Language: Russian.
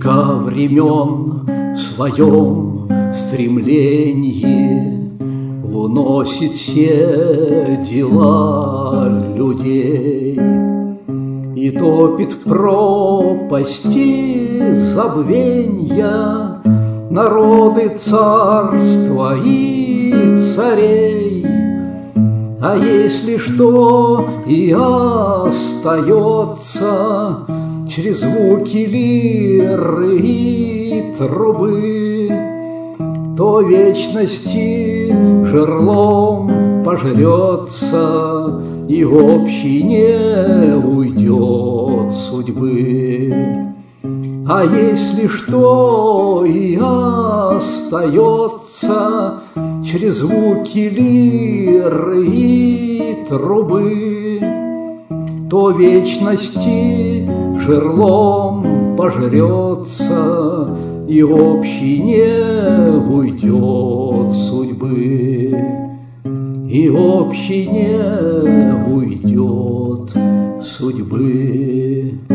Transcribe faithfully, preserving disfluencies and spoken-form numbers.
Века времен в своем стремлении уносит все дела людей и топит в пропасти забвенья народы царства и царей. А если что и остается через звуки лиры и трубы, то вечности жерлом пожрется и общий не уйдет судьбы. А если что и остается через звуки лиры и трубы, то вечности жерлом пожрется и общий не уйдет судьбы, и общий не уйдет судьбы.